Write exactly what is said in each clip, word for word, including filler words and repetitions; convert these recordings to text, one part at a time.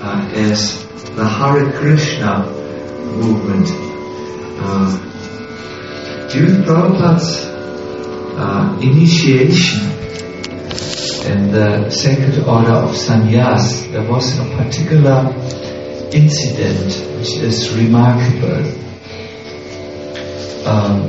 uh, as the Hare Krishna movement. Uh, during Prabhupada's uh, initiation in the Sacred Order of Sannyas, there was a particular incident which is remarkable. Um,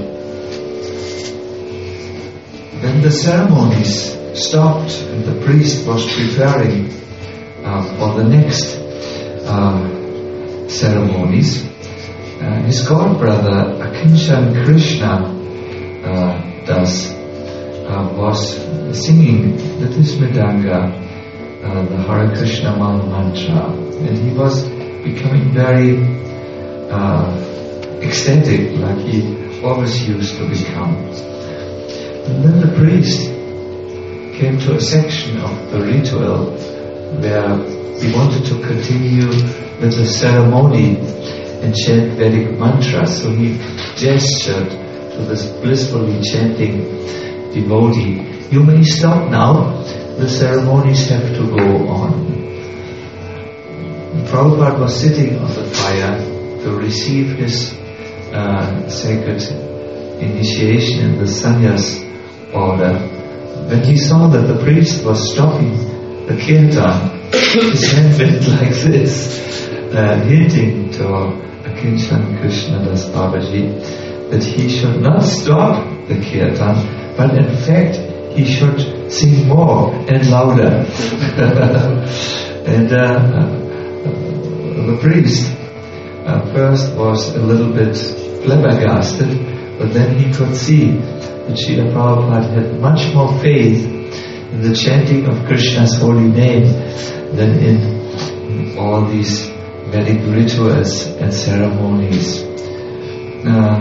when the ceremonies stopped and the priest was preparing uh, for the next uh, ceremonies, uh, his godbrother Akinchan Krishna uh, Das uh, was singing with his mridanga uh, the Hare Krishna Maha Mantra, and he was becoming very uh, ecstatic, like he always used to become. And then the priest came to a section of the ritual where he wanted to continue with the ceremony and chant Vedic mantras, so he gestured to this blissfully chanting devotee, "You may stop now, the ceremonies have to go on." Prabhupada was sitting on the fire to receive his uh, sacred initiation in the sannyas order. When he saw that the priest was stopping the kirtan, his hand went like this, uh, hinting to Akinchan Krishna Das Babaji that he should not stop the kirtan, but in fact he should sing more and louder. and uh, the priest uh, first was a little bit flabbergasted, but then he could see that Srila Prabhupada had much more faith in the chanting of Krishna's holy name than in, in all these Vedic rituals and ceremonies. Uh,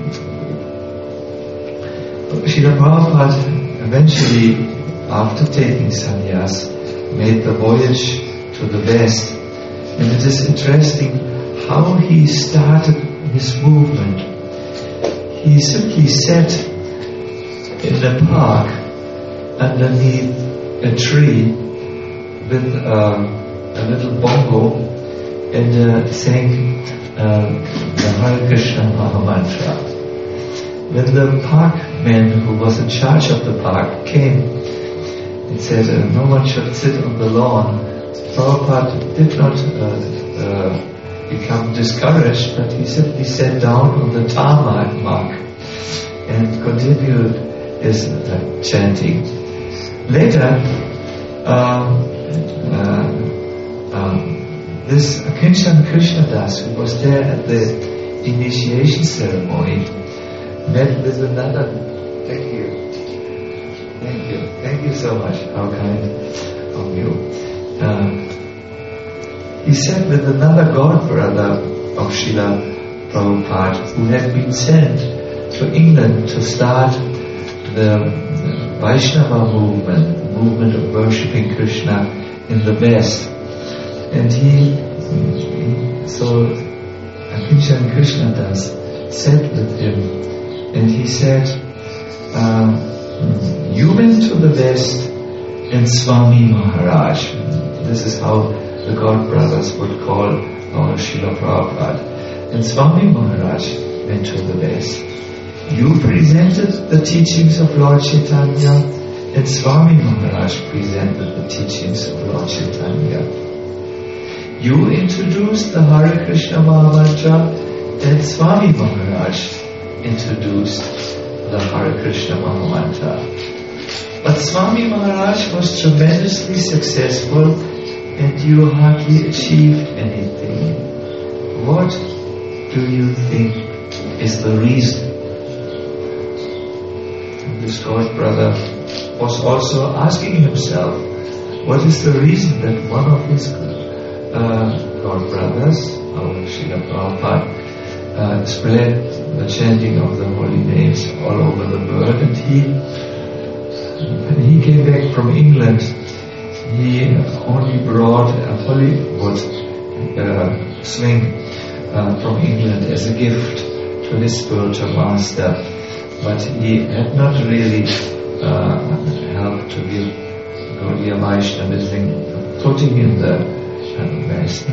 Srila Prabhupada eventually, after taking sannyas, made the voyage to the West. And it is interesting how he started his movement. He simply sat in the park underneath a tree with uh, a little bongo and uh, sang uh, the Hare Krishna Maha Mantra. When the parkman who was in charge of the park came and said uh, no one should sit on the lawn, Prabhupada did not uh, uh, become discouraged, but he simply sat down on the tarmac and continued his uh, chanting. Later, um, uh, um, this Akinchan Krishna Das, who was there at the initiation ceremony, met with another. Thank you, thank you, thank you so much. How kind of you. Uh, he sat with another godbrother of Srila Prabhupada who had been sent to England to start the Vaishnava movement, movement of worshipping Krishna in the West. And he, so Akinchan Krishna Das sat with him and he said, uh, you went to the West and Swami Maharaj. This is how the godbrothers would call our Srila Prabhupada. And Swami Maharaj went to the West. You presented the teachings of Lord Chaitanya, and Swami Maharaj presented the teachings of Lord Chaitanya. You introduced the Hare Krishna Maha Mantra, and Swami Maharaj introduced the Hare Krishna Maha Mantra. But Swami Maharaj was tremendously successful and you hardly achieved anything. What do you think is the reason? And this godbrother was also asking himself, what is the reason that one of his uh, godbrothers, our Srila Prabhupada, uh, spread the chanting of the holy names all over the world, and he When he came back from England, he only brought a Hollywood uh, swing uh, from England as a gift to his spiritual master, but he had not really uh, helped to give Gaudiya Vaishnavism footing in the uh, West.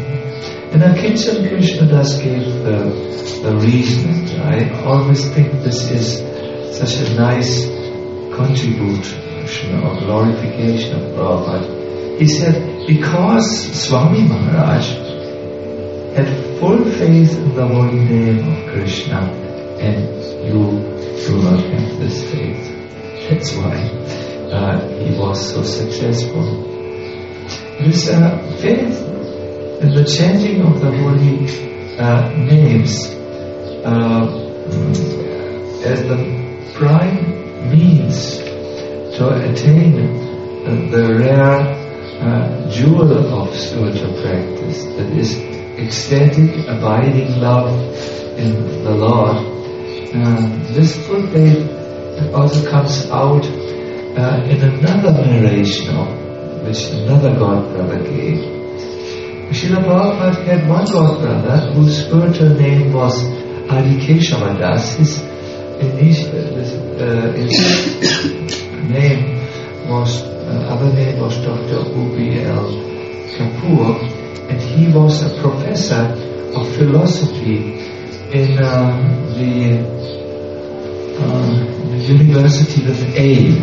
And uh, Kinchen Krishna Das gave the, the reason. I always think this is such a nice contribution or glorification of Prabhupada. He said, because Swami Maharaj had full faith in the holy name of Krishna, and you do not have this faith. That's why uh, he was so successful. This uh, faith in the chanting of the holy uh, names uh, as the prime means to attain uh, the rare uh, jewel of spiritual practice, that is ecstatic, abiding love in the Lord. Uh, this full faith also comes out uh, in another narration of which another god brother gave. Srila Prabhupada had one god brother whose spiritual name was Adi Keshava Das. His, uh, his name was, uh, other name was Doctor O B L Kapoor, and he was a professor of philosophy in uh, the, uh, the University of A,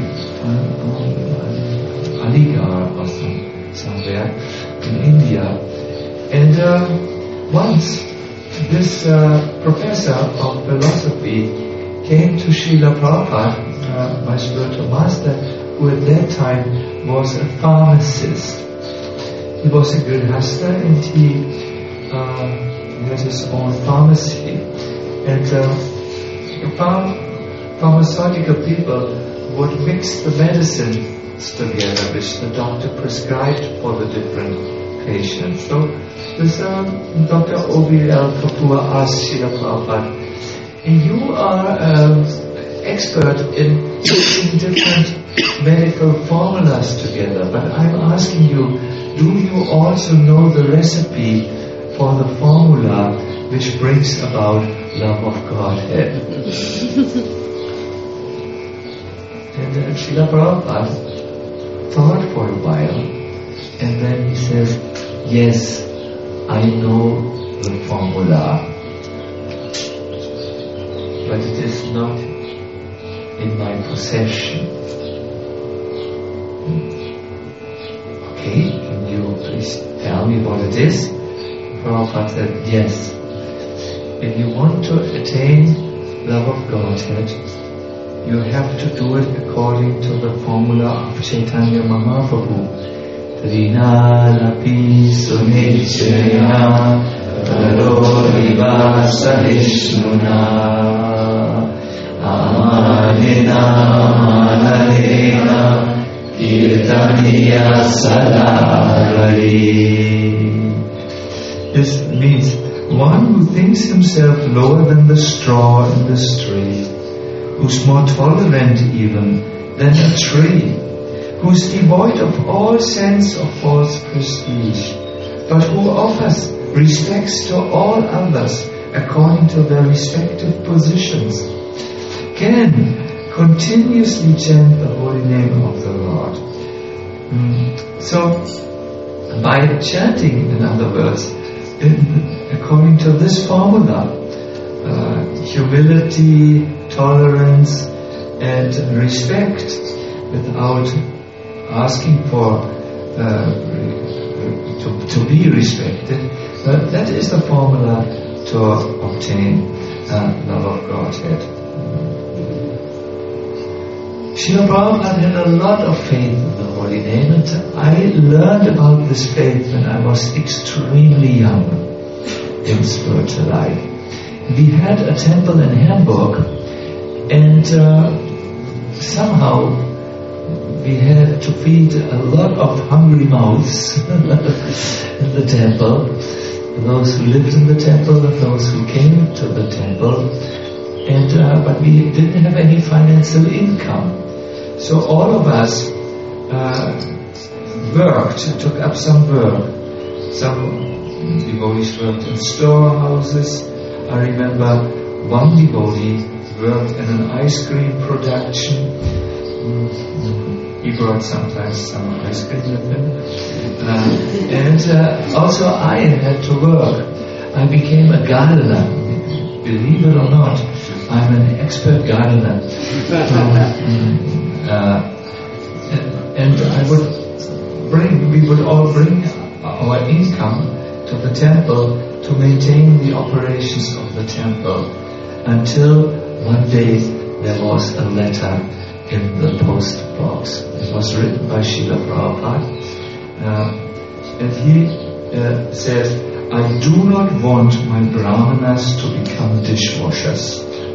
uh, Aligarh or some, somewhere in India. And uh, once this uh, professor of philosophy came to Srila Prabhupada, uh, my spiritual master, who at that time was a pharmacist. He was a grihasta and he uh, had his own pharmacy. And uh, pharm- pharmaceutical people would mix the medicines together which the doctor prescribed for the different patients. So this uh, Doctor O B L Kapoor asked Srila Prabhupada, you are an expert in mixing different medical formulas together, but I'm asking you, do you also know the recipe for the formula which brings about love of Godhead? And uh, Srila Prabhupada thought for a while, and then he says, yes, I know the formula, but it is not in my possession. Okay, can you please tell me what it is? Prabhupada said, yes. If you want to attain love of Godhead, you have to do it according to the formula of Chaitanya Mahaprabhu. Trinalapi sunichena taroriva sahishnuna amadina manalena kirtaniya sadari. This means one who thinks himself lower than the straw in the street, who's more tolerant even than a tree, who's devoid of all sense of false prestige, but who offers respects to all others according to their respective positions, can continuously chant the holy name of the Lord. Mm. So, by chanting, in other words, in, according to this formula, uh, humility, tolerance, and respect, without asking for uh, to, to be respected, uh, that is the formula to obtain uh, love of Godhead. Srila Prabhupada had a lot of faith in the holy name, and I learned about this faith when I was extremely young in spiritual life. We had a temple in Hamburg, and uh, somehow we had to feed a lot of hungry mouths in the temple, those who lived in the temple and those who came to the temple, and uh, but we didn't have any financial income. So all of us uh, worked, took up some work. Some devotees worked in storehouses. I remember one devotee worked in an ice cream production. Mm, he brought sometimes some ice cream with him. Uh, and uh, also I had to work. I became a gardener. Believe it or not, I'm an expert gardener. Um, uh, and, and I would bring, we would all bring our income to the temple to maintain the operations of the temple, until one day there was a letter in the post box. It was written by Srila Prabhupada, uh, and he uh, says, I do not want my brahmanas to become dishwashers.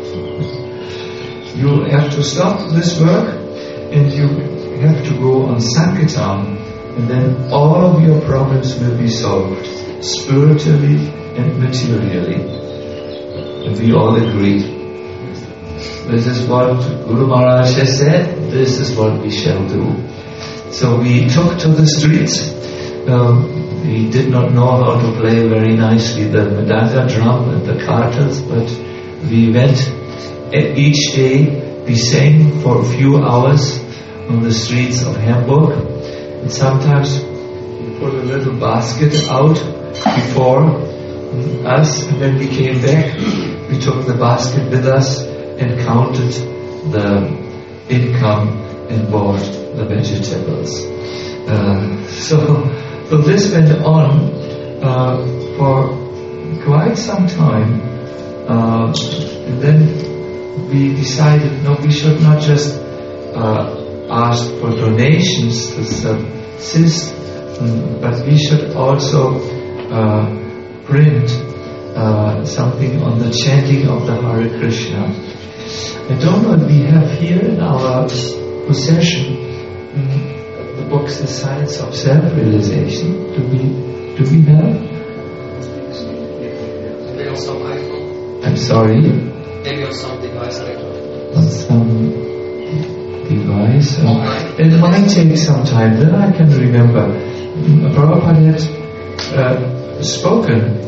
You have to stop this work and you have to go on Sankirtan, and then all of your problems will be solved, spiritually and materially. And we all agreed. This is what Guru Maharaj has said, this is what we shall do. So we took to the streets. Um, we did not know how to play very nicely the Mridanga drum and the kartals, but we went each day, we sang for a few hours on the streets of Hamburg, and sometimes we put a little basket out before us, and when we came back, we took the basket with us and counted the income and bought the vegetables. Uh, so, so this went on uh, for quite some time, uh, and then we decided, no, we should not just uh, ask for donations to subsist, but we should also uh, print uh, something on the chanting of the Hare Krishna. I don't know if we have here in our possession um, the books, The Science of Self-Realization. Do we, do we have? Maybe on some iPhone. I'm sorry? Maybe on some device later. On some device? Oh, it might take some time, then I can remember. Prabhupada had uh, spoken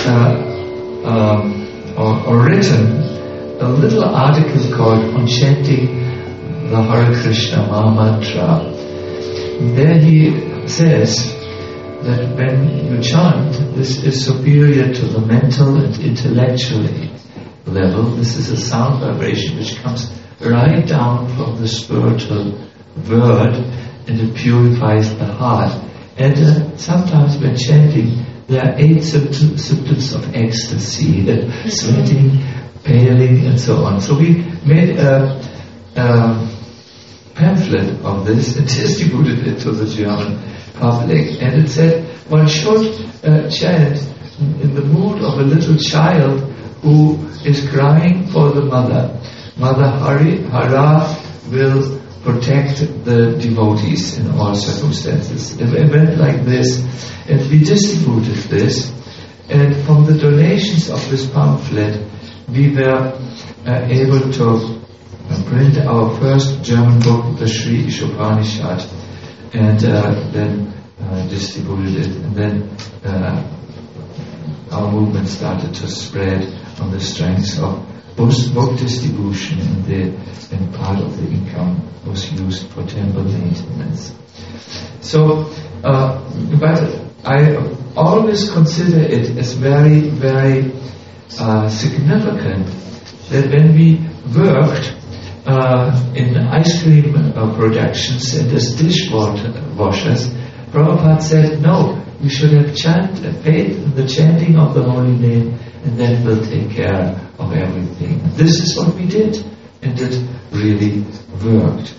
uh, um, or, or written a little article called On Chanting the Hare Krishna Maha Mantra. There he says that when you chant, this is superior to the mental and intellectual level. This is a sound vibration which comes right down from the spiritual word, and it purifies the heart. And uh, sometimes when chanting, there are eight symptoms, symptoms of ecstasy, uh, sweating, paling, and so on. So we made a, a pamphlet of this and distributed it to the German public. And it said one should uh, chant in the mood of a little child who is crying for the mother. Mother Hari, Hara will protect the devotees in all circumstances. It went like this, and we distributed this, and from the donations of this pamphlet, we were uh, able to uh, print our first German book, the Sri Ishopanishad, and uh, then uh, distributed it, and then uh, our movement started to spread on the strength of book distribution, and, the, and part of the income was used for temple maintenance. So, uh, but I always consider it as very, very uh, significant that when we worked uh, in ice cream uh, productions and as dishwashers, Prabhupada said, no, we should have chant, faith in the chanting of the holy name, and then we'll take care of everything. This is what we did, and it really worked.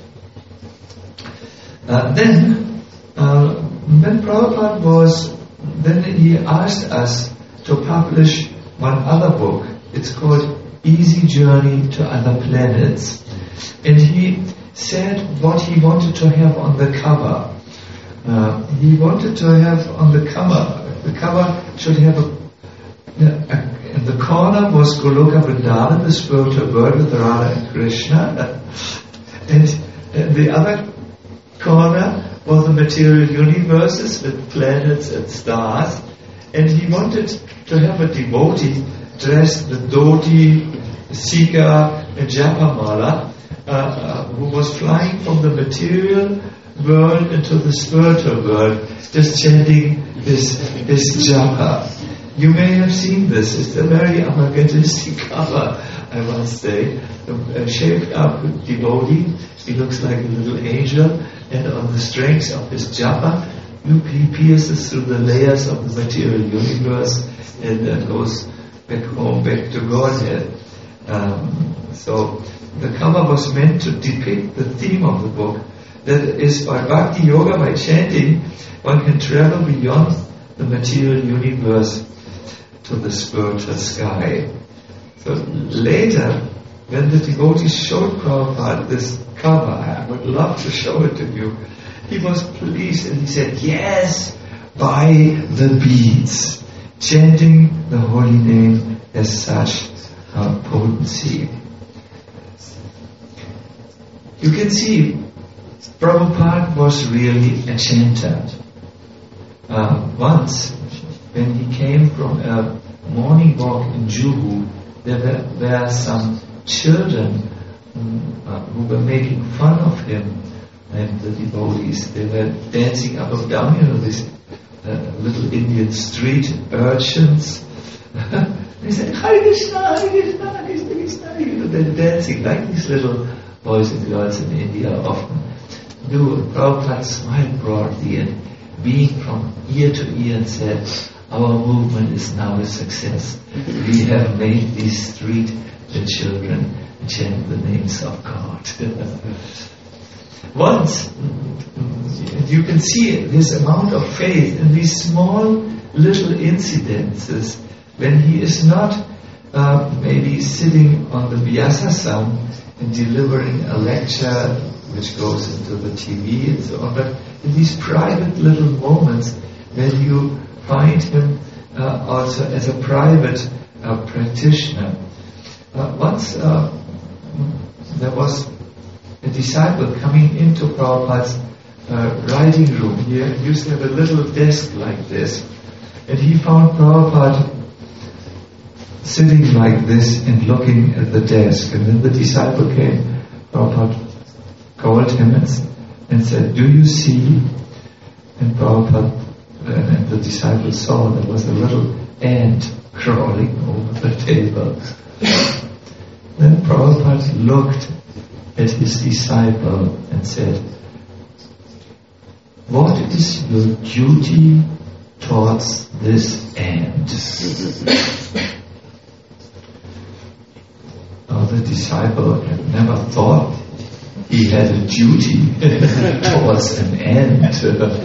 Uh, then, uh, when Prabhupada was, then he asked us to publish one other book. It's called Easy Journey to Other Planets. And he said what he wanted to have on the cover. Uh, he wanted to have on the cover, the cover should have a, a in the corner was Goloka Vrindavan, the spiritual world with Radha and Krishna, and, and the other corner was the material universes with planets and stars, and he wanted to have a devotee dressed with dhoti, sika and japamala, uh, uh, who was flying from the material world into the spiritual world, just chanting this, this japa. You may have seen this. It's a very avant-gardistic cover, I must say. A shaped up devotee. He looks like a little angel, and on the strength of his japa, he pierces through the layers of the material universe and uh, goes back home, back to Godhead. Um, so the cover was meant to depict the theme of the book. That is, by Bhakti Yoga, by chanting, one can travel beyond the material universe to the spiritual sky. So later, when the devotees showed Prabhupada this cover, I would love to show it to you, he was pleased and he said, yes, by the beads, chanting the holy name has such uh, potency. You can see Prabhupada was really a chanter. Uh, once, when he came from a morning walk in Juhu, there were, were some children um, uh, who were making fun of him and the devotees. They were dancing up and down, you know, these uh, little Indian street urchins. They said, Hare Krishna, Hare Krishna, Krishna Krishna. You know, they're dancing like these little boys and girls in India often do. Prabhupada smiled broadly and beamed from ear to ear and said, our movement is now a success. We have made these street children chant the names of God. Once, you can see this amount of faith in these small little incidences when he is not uh, maybe sitting on the Vyasasana and delivering a lecture which goes into the T V and so on, but in these private little moments when you find him uh, also as a private uh, practitioner. Uh, once uh, there was a disciple coming into Prabhupada's uh, writing room. He used to have a little desk like this, and he found Prabhupada sitting like this and looking at the desk. And then the disciple came, Prabhupada called him and, and said, do you see? And Prabhupada and the disciple saw there was a little ant crawling over the table. Then Prabhupada looked at his disciple and said, what is your duty towards this ant? Now the disciple had never thought he had a duty towards an ant.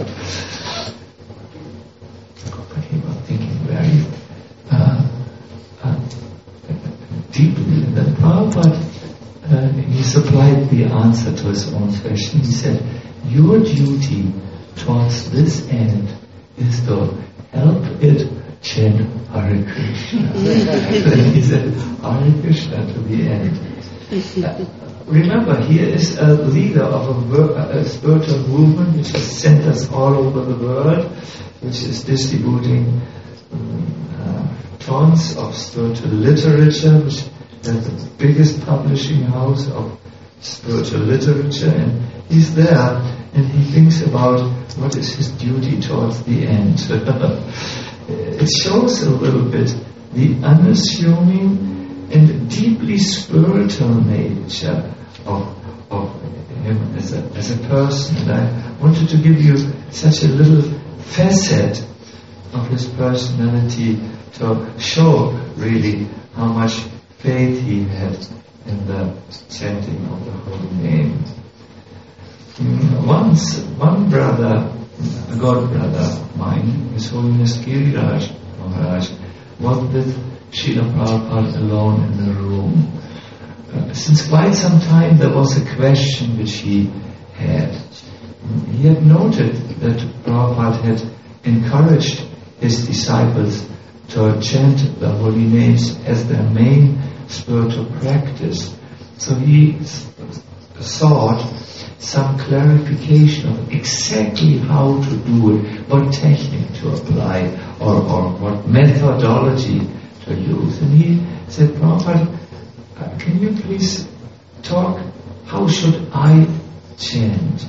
But he was thinking very uh, uh, deeply. And then Prabhupada, uh, he supplied the answer to his own question. He said, your duty towards this ant is to help it chant Hare Krishna. Then he said, Hare Krishna to the ant. Uh, remember, he is a leader of a, a spiritual movement which has centers all over the world, which is distributing um, uh, tons of spiritual literature, which is the biggest publishing house of spiritual literature, and he's there and he thinks about what is his duty towards the end. It shows a little bit the unassuming and deeply spiritual nature of, of him as a, as a person. And I wanted to give you such a little facet of his personality to show really how much faith he had in the chanting of the holy name. Once, one brother, a god brother of mine, His Holiness Giriraj Maharaj, was with Srila Prabhupada alone in the room. Uh, since quite some time there was a question which he had. He had noted that Prabhupada had encouraged his disciples to chant the holy names as their main spiritual practice. So he sought some clarification of exactly how to do it, what technique to apply, or, or what methodology to use. And he said, Prabhupada, uh, can you please talk how should I chant?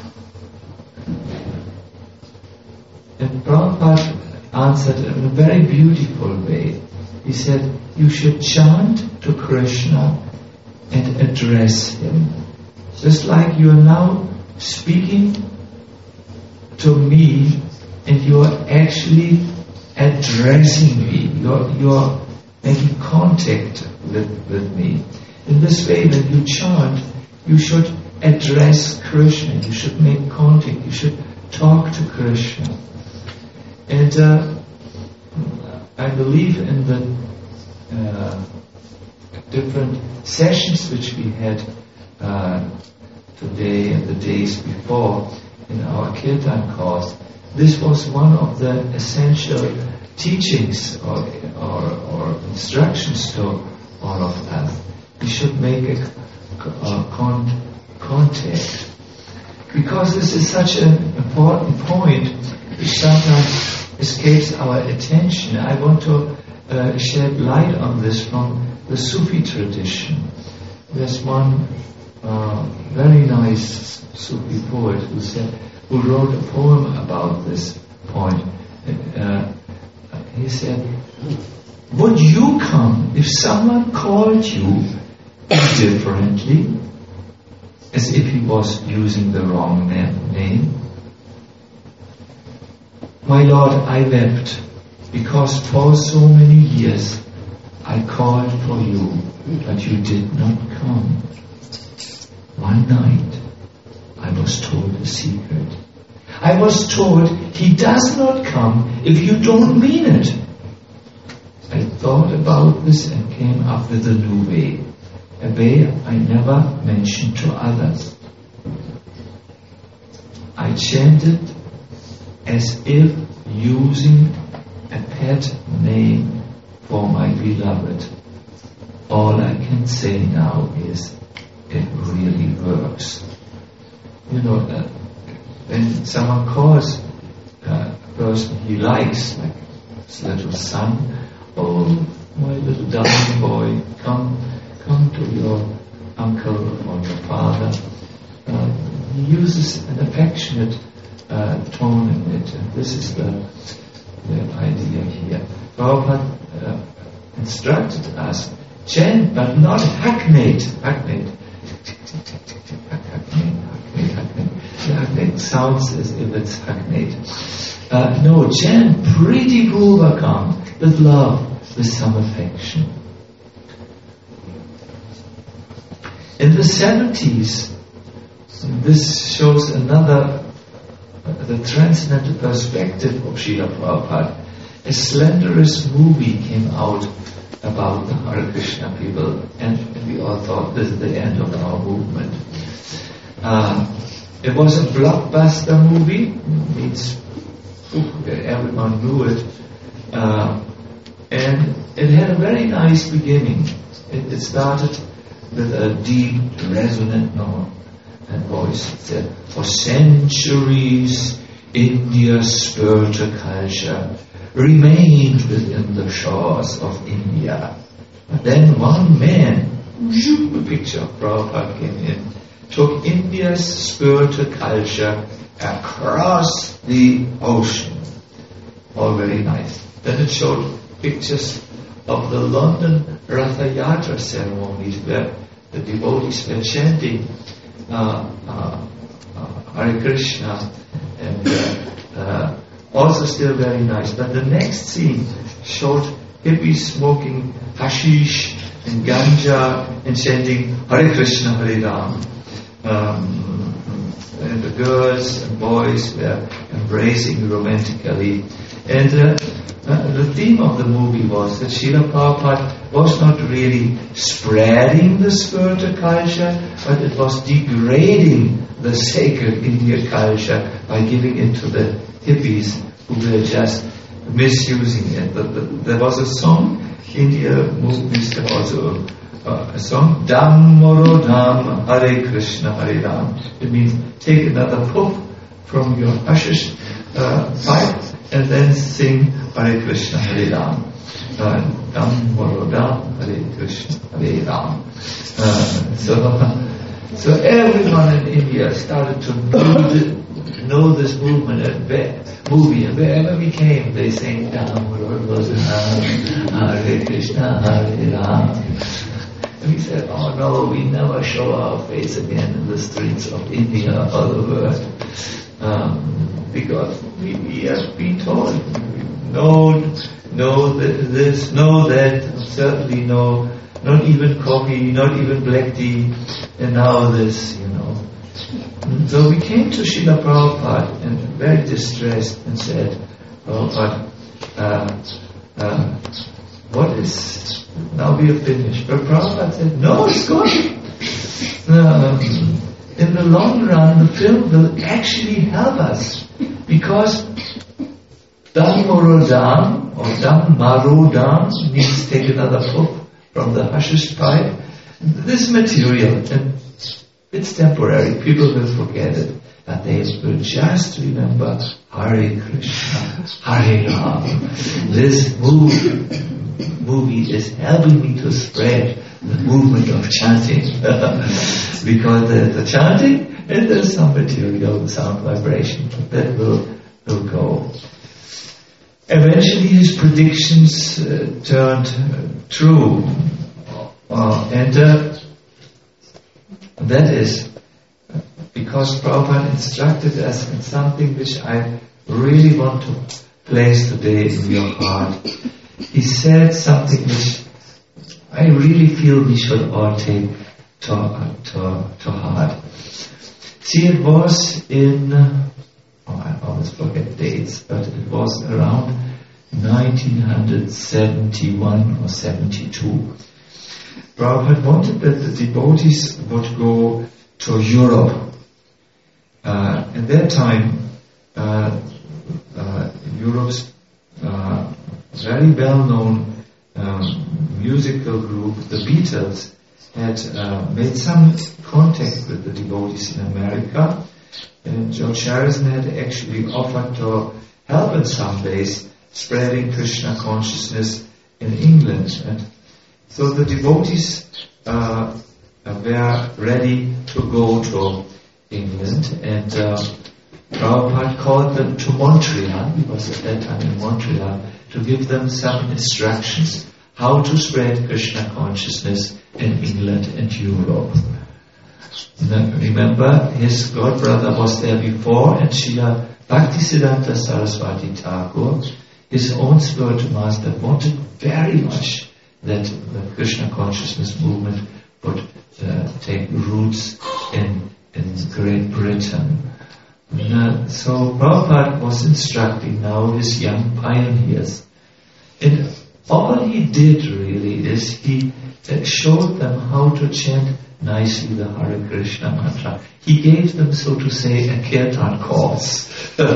And Prabhupada answered in a very beautiful way. He said, you should chant to Krishna and address him. Just like you are now speaking to me and you are actually addressing me. You are, you are making contact with, with me. In this way, when you chant, you should address Krishna. You should make contact. You should talk to Krishna. And uh, I believe in the uh, different sessions which we had uh, today and the days before in our Kirtan course. This was one of the essential teachings or, or, or instructions to all of us. We should make a, a con- contact. Because this is such an important point which sometimes escapes our attention. I want to uh, shed light on this from the Sufi tradition. There's one uh, very nice Sufi poet who said, who wrote a poem about this point. Uh, he said, would you come if someone called you differently, as if he was using the wrong name? My Lord, I wept, because for so many years I called for you, but you did not come. One night I was told a secret. I was told he does not come if you don't mean it. I thought about this and came up with a new way, a way I never mentioned to others. I chanted as if using a pet name for my beloved. All I can say now is it really works. You know, uh, when someone calls uh, a person he likes, like his little son, oh, my little darling boy, come, come to your uncle or your father. Uh, he uses an affectionate uh, tone in it, and this is the, the idea here. Prabhupada uh, instructed us, chant, but not hackneyed. Hackneyed. Hackneyed sounds as if it's hackneyed. Uh, no, chant Priti Purvakam, with love, with some affection. In the seventies, this shows another, uh, the transcendental perspective of Srila Prabhupada. A slanderous movie came out about the Hare Krishna people, and we all thought this is the end of our movement. Uh, it was a blockbuster movie, means everyone knew it, uh, and it had a very nice beginning. It, it started with a deep, resonant note and voice. It said, for centuries, India's spiritual culture remained within the shores of India. But then one man, a picture of Prabhupada came in, took India's spiritual culture across the ocean. All very nice. Then it showed pictures of the London Ratha Yatra ceremonies where the devotees were chanting uh, uh, uh, Hare Krishna, and uh, uh, also still very nice. But the next scene showed hippies smoking hashish and ganja and chanting Hare Krishna, Hare Ram. Um, and the girls and boys were embracing romantically. And uh, uh, the theme of the movie was that Srila Prabhupada was not really spreading the spiritual culture, but it was degrading the sacred Indian culture by giving it to the hippies who were just misusing it. But the, there was a song, India movies also uh, a song, Dam Moro Dham Hare Krishna Hare Ram. It means take another puff from your hashish uh, pipe and then sing Hare Krishna Hare Ram. Dam Moro Dham Hare Krishna Hare Ram. Uh, so So everyone in India started to know, the, know this movement and where, movie, and wherever we came, they sang Ram Hare Krishna Hare Ram. And we said, oh no, we never show our face again in the streets of India or the world. Um, because we, we have been told, no, no this, no that, certainly no, not even coffee, not even black tea, and now this, you know. So we came to Srila Prabhupada and very distressed and said, Prabhupada, uh, uh, what is, now we have finished. But Prabhupada said, no, it's good. Um, in the long run, the film will actually help us, because Dhammarodam or Dhammarodam means take another puff from the hashish pipe. This material, and it's temporary, people will forget it, but they will just remember Hare Krishna, Hare Ram. This movie, movie is helping me to spread the movement of chanting. Because there's the chanting and there's some material, sound vibration that will, will go. Eventually his predictions uh, turned uh, true. Uh, and uh, that is because Prabhupada instructed us in something which I really want to place today in your heart. He said something which I really feel we should all take to, uh, to, to heart. See, it was in, uh, oh, I always forget dates, but it was around nineteen seventy-one or seventy-two. Prabhupada wanted that the devotees would go to Europe. Uh, at that time, uh, uh, Europe's uh, very well-known um, musical group, the Beatles, had uh, made some contact with the devotees in America, and George Harrison had actually offered to help in some ways spreading Krishna consciousness in England. And so the devotees uh, were ready to go to England, and uh, Prabhupada called them to Montreal. He was at that time in Montreal, to give them some instructions how to spread Krishna consciousness in England and Europe. Now, remember, his godbrother was there before, and Srila Bhaktisiddhanta Saraswati Thakur, his own spiritual master, wanted very much that the Krishna consciousness movement would uh, take roots in, in Great Britain. And, uh, so Prabhupada was instructing now his young pioneers. And all he did really is he uh, showed them how to chant nicely the Hare Krishna mantra. He gave them, so to say, a kirtan course.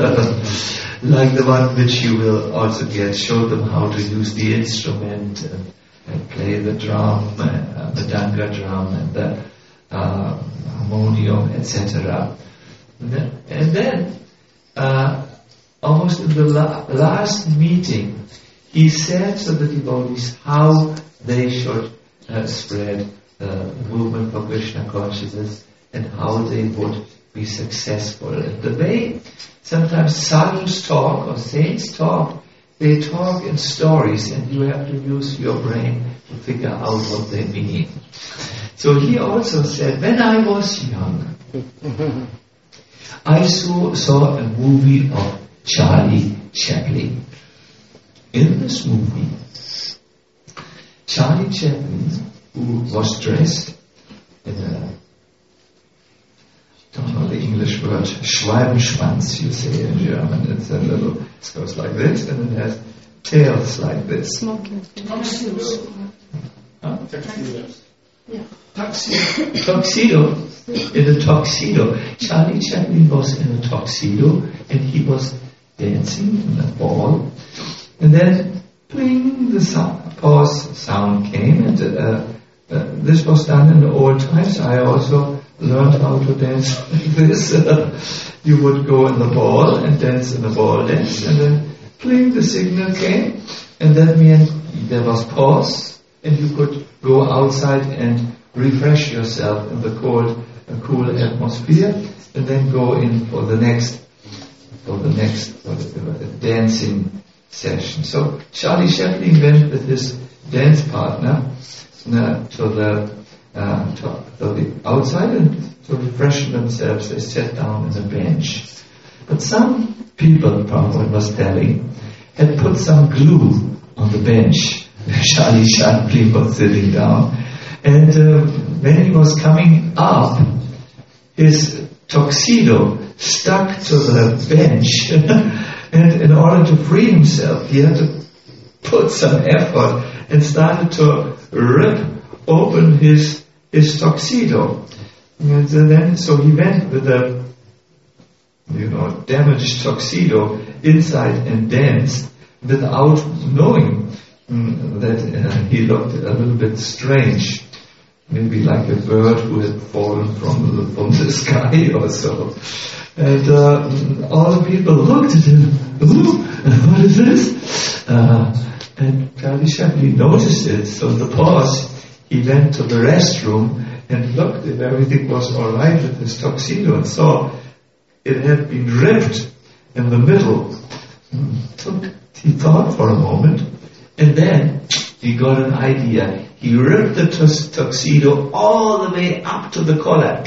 Like the one which you will also get, showed them how to use the instrument and, and play the drum, uh, the danga drum and the uh, harmonium, et cetera. And then, uh, almost in the la- last meeting, he said to the devotees how they should uh, spread the movement for Krishna consciousness and how they would be successful. And the way sometimes sadhus talk or saints talk, they talk in stories, and you have to use your brain to figure out what they mean. So he also said, when I was young, I saw, saw a movie of Charlie Chaplin. In this movie, Charlie Chaplin, who was dressed in a, I don't know the English word, Schwalbenschwanz, you say in German. It's a little, it goes like this, and it has tails like this. Smoking. Huh? Yeah. Tuxedo. Tuxedo. In a tuxedo. Charlie Chaplin was in a tuxedo, and he was dancing in a ball. And then, pling, the sound, pause sound came, and uh, uh, this was done in the old times. I also learned how to dance like this. Uh, you would go in the ball and dance in the ball dance, and then, pling, the signal came, and that meant there was pause, and you could go outside and refresh yourself in the cold a cool atmosphere, and then go in for the next, for the next for the, uh, dancing session. So Charlie Chaplin went with his dance partner uh, to the uh, to, to the outside, and to refresh themselves, they sat down on a bench. But some people, Prabhupada was telling, had put some glue on the bench where Charlie Chaplin was sitting down. And uh, when he was coming up, his tuxedo stuck to the bench. And in order to free himself, he had to put some effort and started to rip open his, his tuxedo. And then, so he went with a, you know, damaged tuxedo inside and danced without knowing mm, that uh, he looked a little bit strange, maybe like a bird who had fallen from the, from the sky or so. And uh, all the people looked at him. Ooh, what is this? Uh, and Charlie Chaplin noticed it. So in the pause, he went to the restroom and looked if everything was all right with his tuxedo, and saw it had been ripped in the middle. Took, he thought for a moment, and then he got an idea. He ripped the tux- tuxedo all the way up to the collar.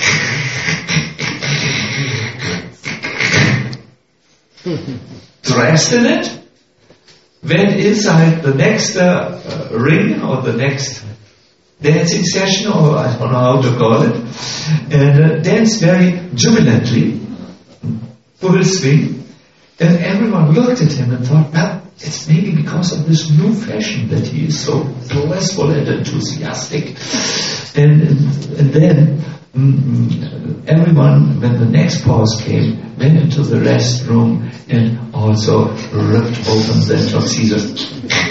Dressed in it, went inside the next uh, uh, ring or the next dancing session, or I don't know how to call it, and uh, danced very jubilantly, full swing. And everyone looked at him and thought, well, it's maybe because of this new fashion that he is so blissful and enthusiastic. And, and, and then mm, everyone, when the next pause came, went into the restroom and also ripped open their tuxedos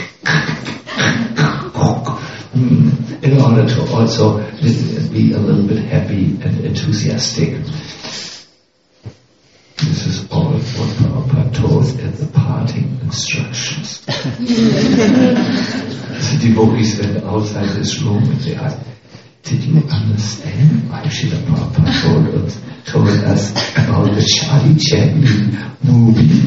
in order to also be a little bit happy and enthusiastic. This is all what Prabhupada told at the parting instructions. The devotees went outside this room and they asked, did you understand why Srila Prabhupada told us, told us about the Charlie Chaplin movie?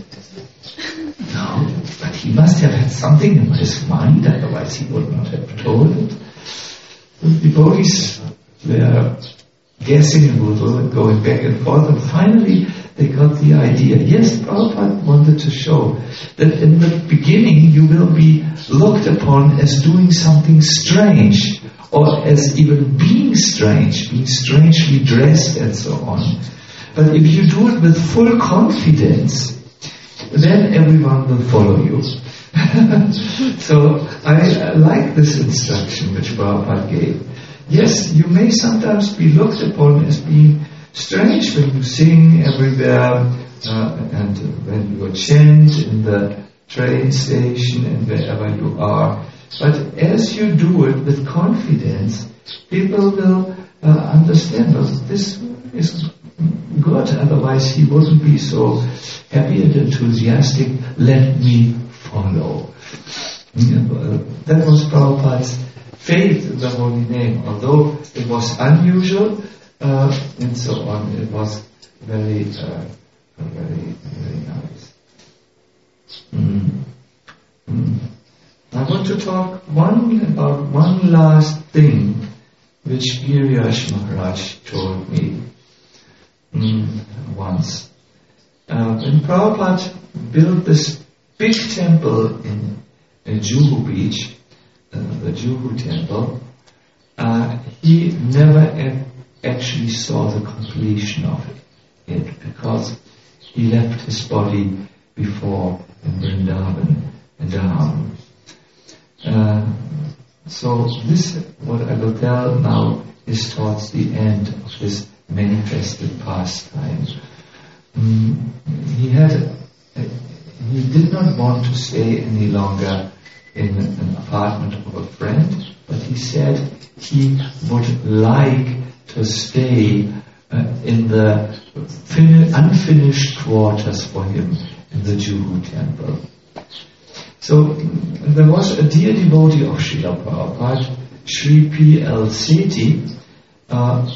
No, but he must have had something in his mind, otherwise he would not have told it. The devotees were guessing a little and going back and forth, and finally they got the idea. Yes, Prabhupada wanted to show that in the beginning you will be looked upon as doing something strange, or as even being strange, being strangely dressed and so on. But if you do it with full confidence, then everyone will follow you. So I, I like this instruction which Prabhupada gave. Yes, you may sometimes be looked upon as being strange when you sing everywhere, uh, and when you chant in the train station and wherever you are. But as you do it with confidence, people will uh, understand, well, this is good, otherwise he wouldn't be so happy and enthusiastic. Let me follow. That was Prabhupada's faith in the holy name. Although it was unusual uh, and so on, it was very, uh, very, very nice. Mm. Mm. I want to talk one about one last thing which Giriyash Maharaj told me mm, once. Uh, when Prabhupada built this big temple in, in Juhu Beach, uh, the Juhu temple, uh, he never a- actually saw the completion of it because he left his body before in Vrindavan and Dham. Uh, so this, what I will tell now, is towards the end of his manifested pastime. Mm, he had, a, he did not want to stay any longer in an apartment of a friend, but he said he would like to stay uh, in the fin- unfinished quarters for him in the Juhu temple. So there was a dear devotee of Srila Prabhupada, Sri P L Sethi, uh,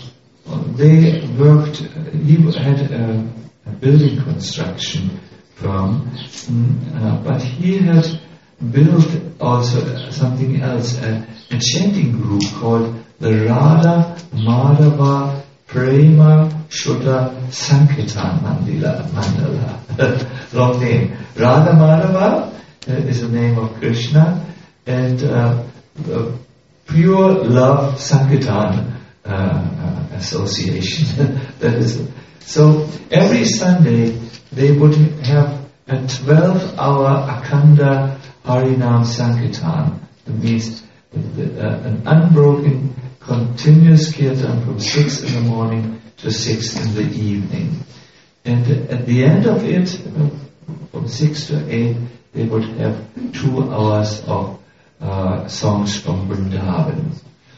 they worked, he had a, a building construction firm, uh, but he had built also something else, a, a chanting group called the Radha Madhava Prema Shuddha Sankirtan Mandala. Mandala. Long name. Radha Madhava uh, is the name of Krishna, and uh, uh, Pure Love Sankirtan uh, uh, Association. That is. So every Sunday they would have a twelve-hour Akhanda Harinam Sankirtan. That means uh, an unbroken, continuous kirtan from six in the morning to six in the evening. And at the end of it, uh, from six to eight, they would have two hours of uh, songs from Vrindavan.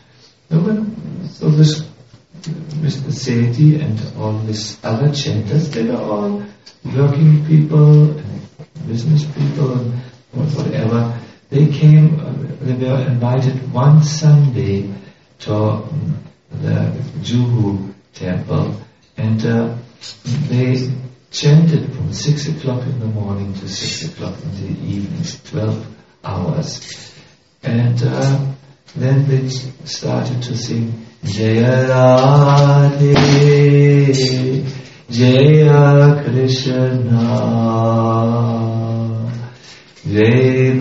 So this Mister Sethi and all these other chanters, they were all working people, and business people, and whatever. They came, uh, they were invited one Sunday to um, the Juhu temple, and uh, they chanted from six o'clock in the morning to six o'clock in the evening, twelve hours. And uh, then they started to sing Jaya Radhe, Jaya Krishna, Jai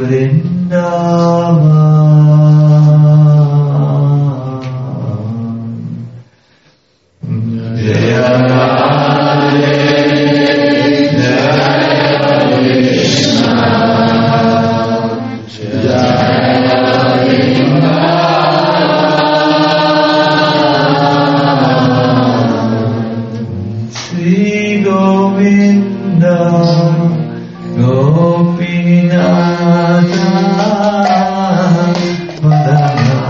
Vrindavan, Jaya Radhe, Jaya Krishna, Jaya Vrindavan, Sri Govinda, Gopinatha, Madana,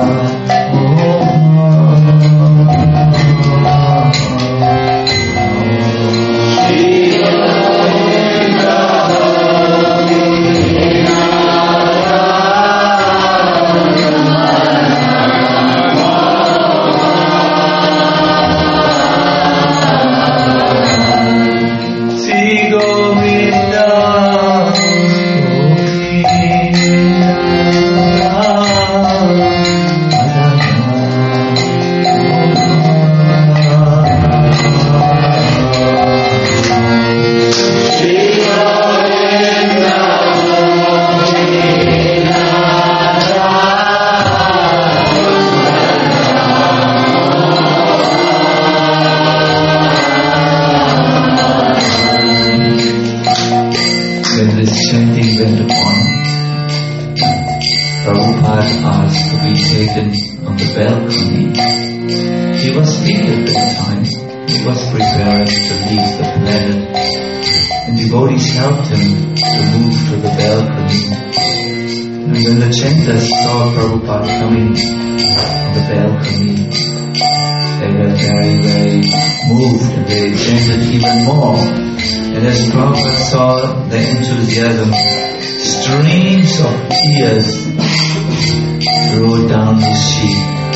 helped him to move to the balcony. And when the chanters saw Prabhupada coming on the balcony, they were very, very moved, and they chanted even more. And as Prabhupada saw the enthusiasm, streams of tears rolled down his cheek.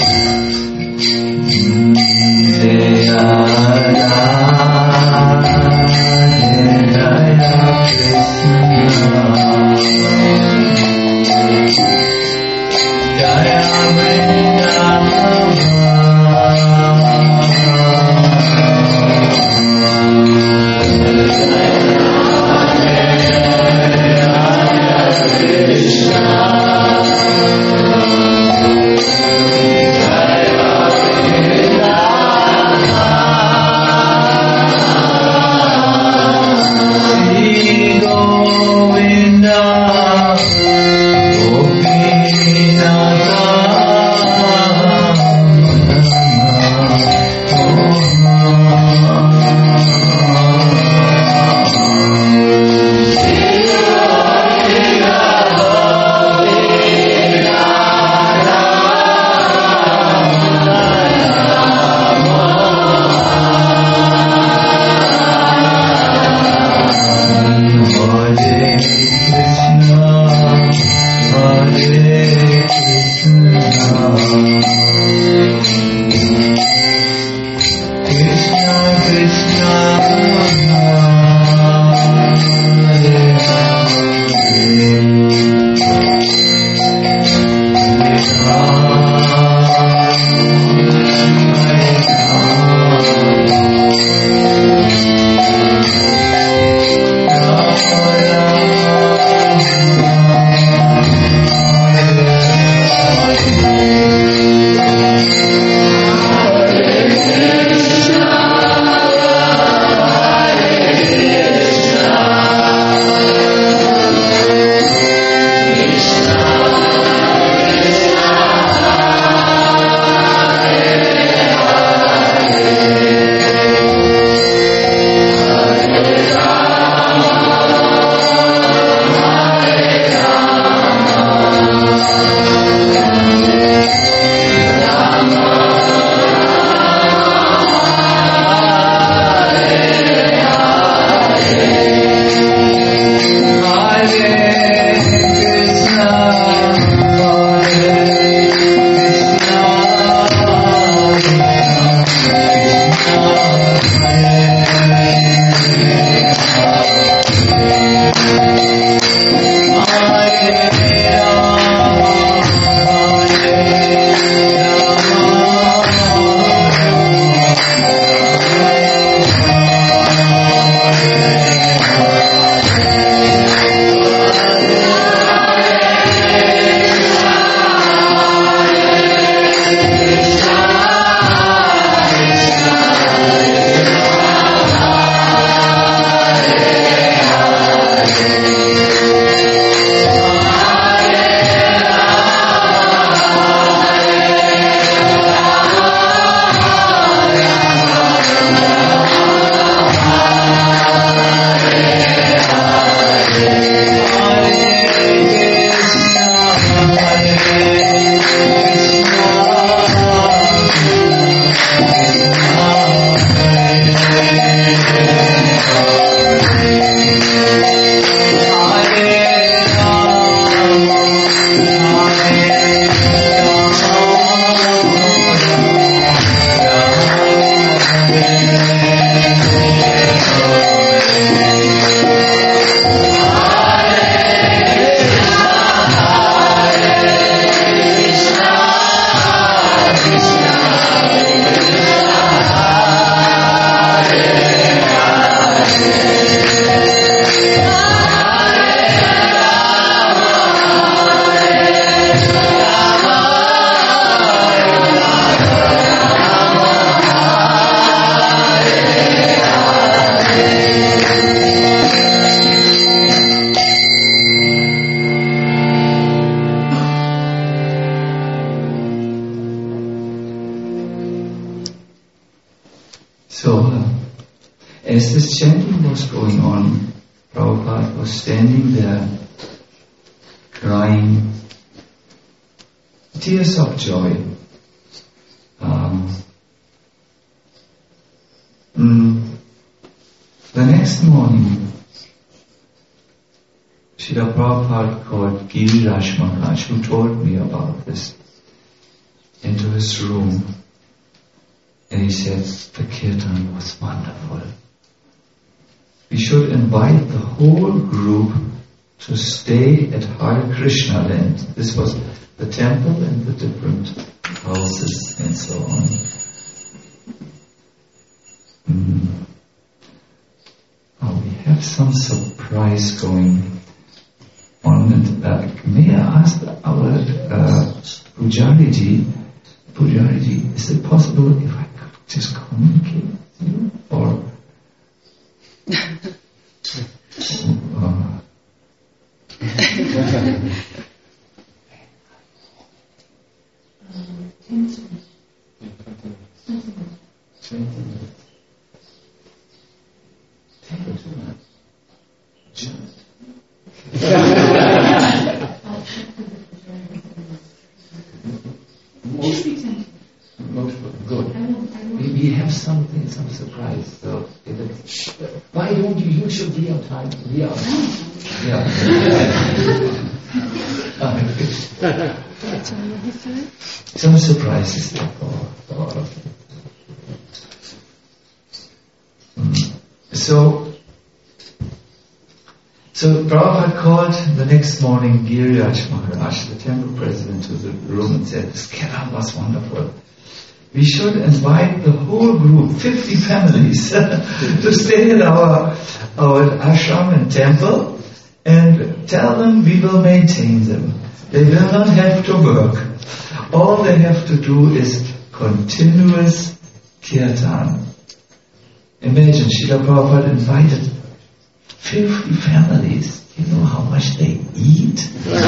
Jaya Jaya So, uh, as this chanting was going on, Prabhupada was standing there, crying tears of joy. Um, mm, the next morning, Srila Prabhupada called Giriraj Maharaj, who told me about this, into his room, and he said, the kirtan was wonderful. We should invite the whole group to stay at Hare Krishna land. This was the temple and the different houses and so on. Mm. Oh, we have some surprise going on. And, uh, may I ask our uh, Pujariji, Pujariji, is it possible if I could just communicate with you? Or uh, Good. We have something, some surprise. So, if it's, why don't you usually be on time? We are. Yeah. Some surprises there for, for all of you. Mm. So, so Prabhupada called the next morning Giriraj Maharaj, the temple president, to the room and said, this kirtan was wonderful. We should invite the whole group, fifty families, to stay at our, our ashram and temple and tell them we will maintain them. They will not have to work. All they have to do is continuous kirtan. Imagine, Srila Prabhupada invited fifty families. You know how much they eat?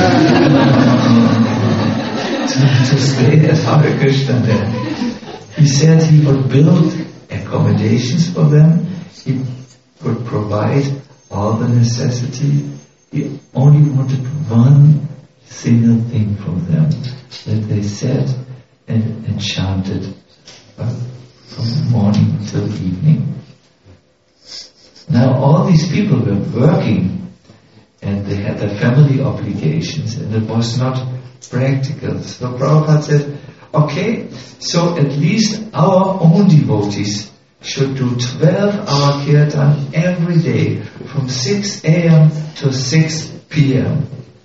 to, to stay at Hare Krishna there. He said he would build accommodations for them. He would provide all the necessity. He only wanted one single thing from them, that they sat and, and chanted uh, from morning till evening. Now all these people were working and they had their family obligations and it was not practical. So Prabhupada said, okay, so at least our own devotees should do twelve hour kirtan every day from six a.m. to six p.m.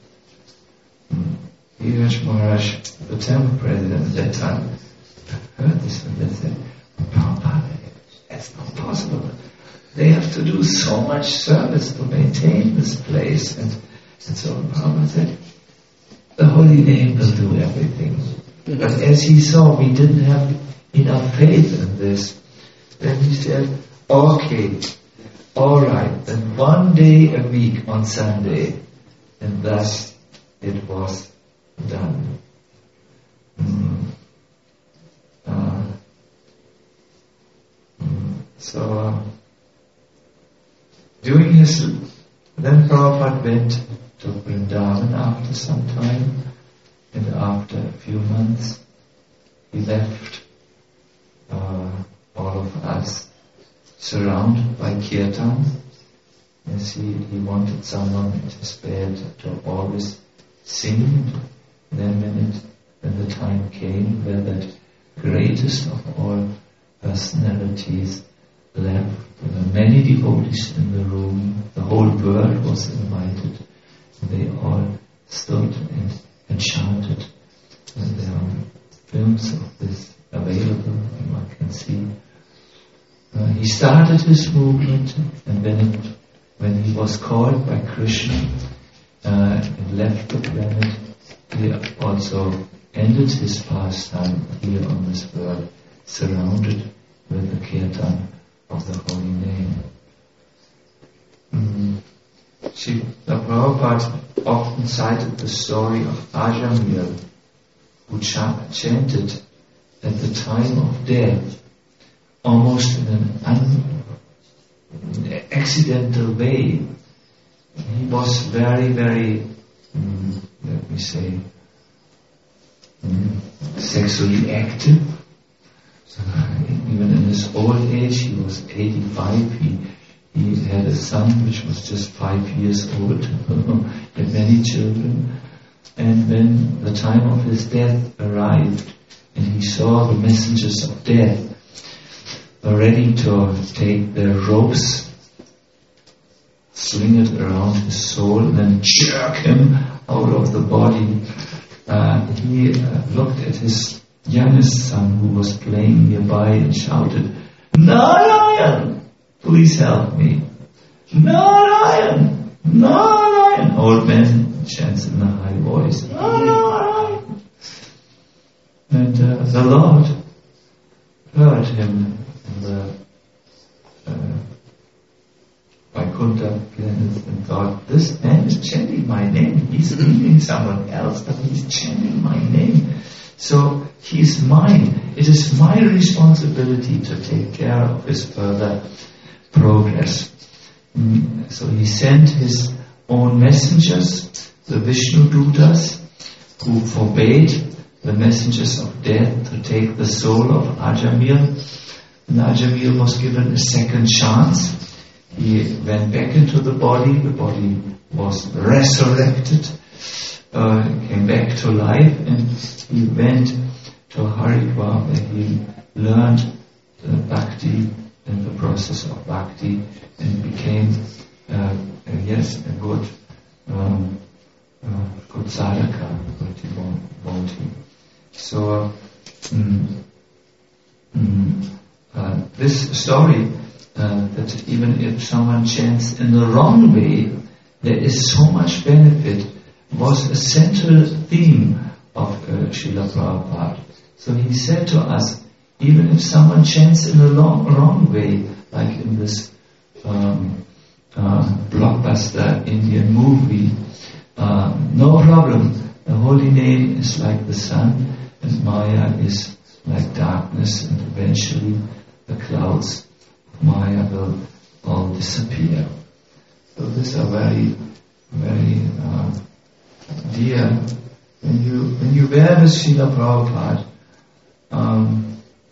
Giriraj Maharaj, the temple president at that time, heard this and they said, Prabhupada, that's not possible. They have to do so much service to maintain this place. And, and so Prabhupada said, the holy name will do everything. But as he saw we didn't have enough faith in this, then he said, okay, alright, then one day a week on Sunday. And thus it was done. Mm. Uh, mm. So, uh, during his, then Prabhupada went to Vrindavan after some time. And after a few months, he left uh, all of us surrounded by kirtan. As he, he wanted someone at his bed to always sing. And then when, it, when the time came where that greatest of all personalities left, there were many devotees in the room. The whole world was invited. And they all stood and and chanted. And there are films of this available, and one can see. Uh, he started his movement, and then it, when he was called by Krishna uh, and left the planet, he also ended his pastime here on this world, surrounded with the kirtan of the holy name. Mm. She, the Prabhupada often cited the story of Ajamil, who ch- chanted at the time of death almost in an un- accidental way. He was very, very, mm, let me say, mm, sexually active. So even in his old age, he was eighty-five. He he had a son which was just five years old. He had many children. And when the time of his death arrived, and he saw the messengers of death ready to take their ropes, sling it around his soul, and then jerk him out of the body, uh, he uh, looked at his youngest son who was playing nearby and shouted, "Narayan, please help me. Narayan, Narayan." Old man chants in a high voice, "Narayan." And uh, the Lord heard him in the uh, Vaikuntha planet and thought, this man is chanting my name. He's meaning someone else, but he's chanting my name. So he is mine. It is my responsibility to take care of his further progress. Mm, so he sent his own messengers, the Vishnu Dutas, who forbade the messengers of death to take the soul of Ajamil. And Ajamil was given a second chance. He went back into the body, the body was resurrected, uh, came back to life, and he went to Haridwar where he learned the bhakti and the process of bhakti and became, uh, uh, yes, a good, um, uh, good sadhaka, good devotee. So, mm, mm, uh, this story, uh, that even if someone chants in the wrong way, there is so much benefit, was a central theme of uh, Srila Prabhupada. So he said to us, even if someone chants in the long, wrong way, like in this um, uh, blockbuster Indian movie, uh, no problem. The holy name is like the sun, and Maya is like darkness, and eventually the clouds of Maya will all disappear. So these are very, very uh, dear. When you when you were with Srila Prabhupada, um,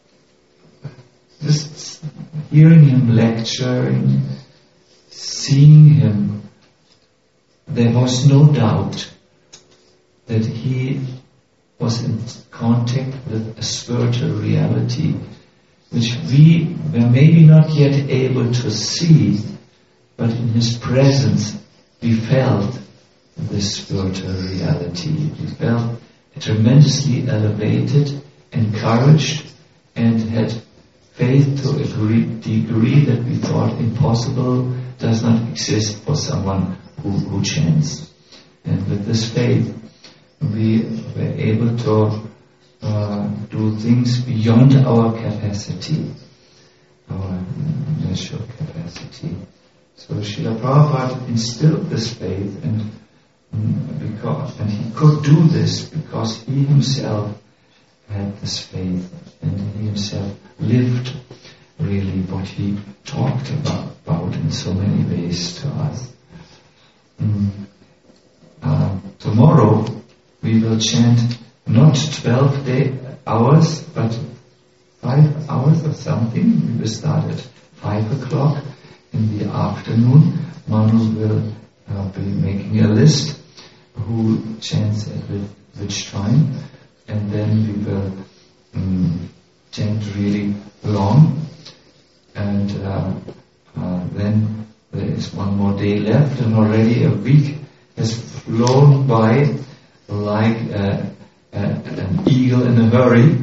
just hearing him lecturing, seeing him, there was no doubt that he was in contact with a spiritual reality which we were maybe not yet able to see, but in his presence we felt this spiritual reality. We felt tremendously elevated, encouraged, and had faith to a great degree that we thought impossible does not exist for someone who, who chants. And with this faith, we were able to uh, do things beyond our capacity, our natural capacity. So Srila Prabhupada instilled this faith, and because and he could do this because he himself had this faith, and he himself lived really what he talked about, about in so many ways to us. Mm. Uh, tomorrow we will chant not twelve day, hours, but five hours or something. We will start at five o'clock in the afternoon. Manu will uh, be making a list who chants at which time, and then we will um, chant really long, and uh, uh, then there is one more day left, and already a week has flown by like uh, uh, an eagle in a hurry.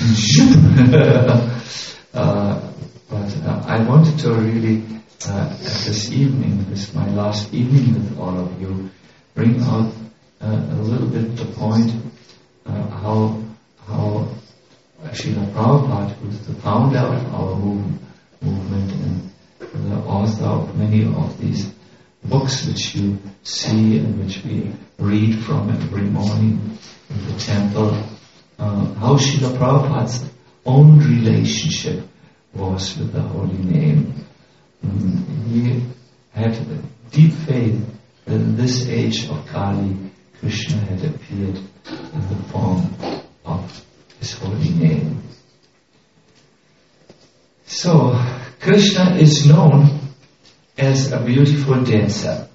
uh, but uh, I wanted to really, uh, this evening, this is my last evening with all of you, bring out uh, a little bit the point uh, how how Srila Prabhupada, who is the founder of our move, movement and the author of many of these books which you see and which we read from every morning in the temple, uh, how Srila Prabhupada's own relationship was with the holy name. Mm, he had a deep faith that in this age of Kali, Krishna had appeared in the form of his holy name. So, Krishna is known as a beautiful dancer.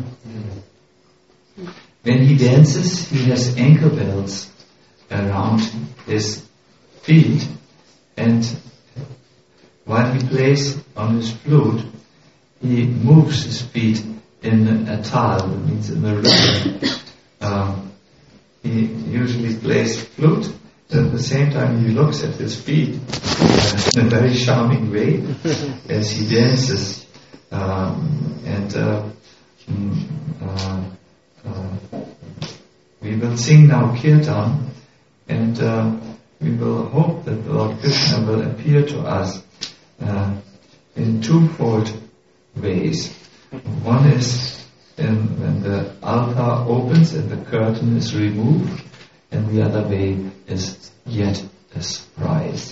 When he dances, he has ankle bells around his feet, and while he plays on his flute, he moves his feet in a tal, that means in the rhythm. Uh, he usually plays flute, and at the same time he looks at his feet uh, in a very charming way as he dances. Um, and uh, mm, uh, uh, we will sing now Kirtan, and uh, we will hope that Lord Krishna will appear to us uh, in twofold ways. One is in, when the altar opens and the curtain is removed, and the other way is yet a surprise.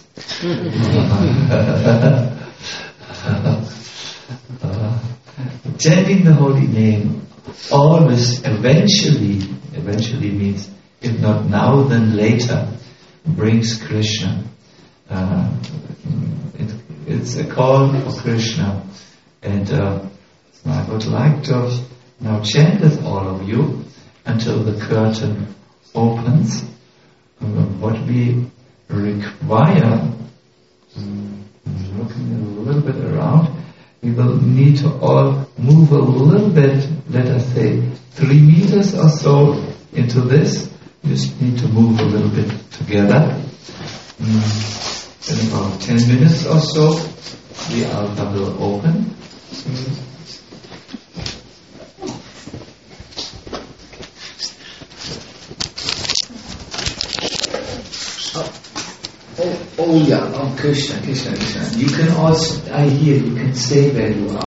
uh, chanting the holy name always eventually, eventually means if not now then later, brings Krishna. Uh, it, it's a call for Krishna, and uh, I would like to now chant with all of you until the curtain opens. Uh, what we require, um, looking a little bit around, we will need to all move a little bit, let us say three meters or so into this. We just need to move a little bit together. Mm. In about ten minutes or so, the altar will open. Mm. Oh, oh yeah, oh Krishna, Krishna, Krishna. You can also, I hear you can stay where you are.